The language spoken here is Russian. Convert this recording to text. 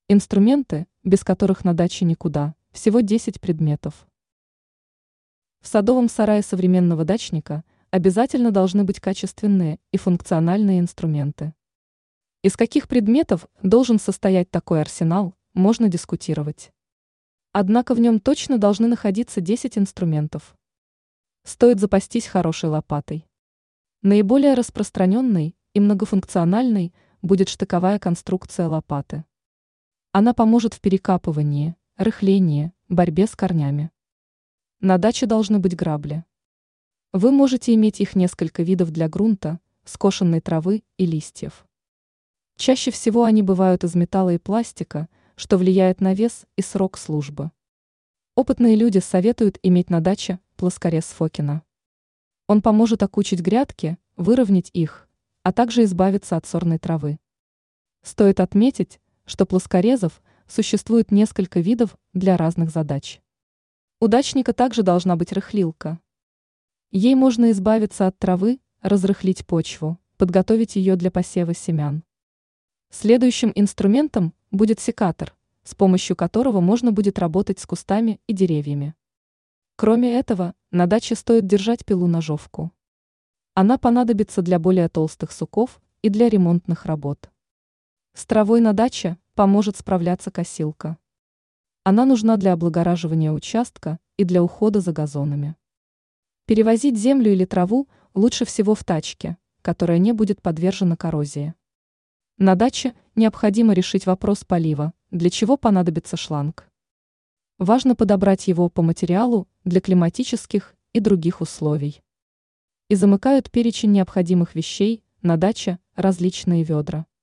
Инструменты, без которых на даче никуда, всего 10 предметов. В садовом сарае современного дачника обязательно должны быть качественные и функциональные инструменты. Из каких предметов должен состоять такой арсенал, можно дискутировать. Однако в нем точно должны находиться 10 инструментов. Стоит запастись хорошей лопатой. Наиболее распространенной и многофункциональной будет штыковая конструкция лопаты. Она поможет в перекапывании, рыхлении, борьбе с корнями. На даче должны быть грабли. Вы можете иметь их несколько видов для грунта, скошенной травы и листьев. Чаще всего они бывают из металла и пластика, что влияет на вес и срок службы. Опытные люди советуют иметь на даче плоскорез Фокина. Он поможет окучить грядки, выровнять их, а также избавиться от сорной травы. Стоит отметить, что плоскорезов существует несколько видов для разных задач. У дачника также должна быть рыхлилка. Ей можно избавиться от травы, разрыхлить почву, подготовить ее для посева семян. Следующим инструментом будет секатор, с помощью которого можно будет работать с кустами и деревьями. Кроме этого, на даче стоит держать пилу-ножовку. Она понадобится для более толстых суков и для ремонтных работ. С травой на даче поможет справляться косилка. Она нужна для облагораживания участка и для ухода за газонами. Перевозить землю или траву лучше всего в тачке, которая не будет подвержена коррозии. На даче необходимо решить вопрос полива, для чего понадобится шланг. Важно подобрать его по материалу для климатических и других условий. И замыкают перечень необходимых вещей на даче различные ведра.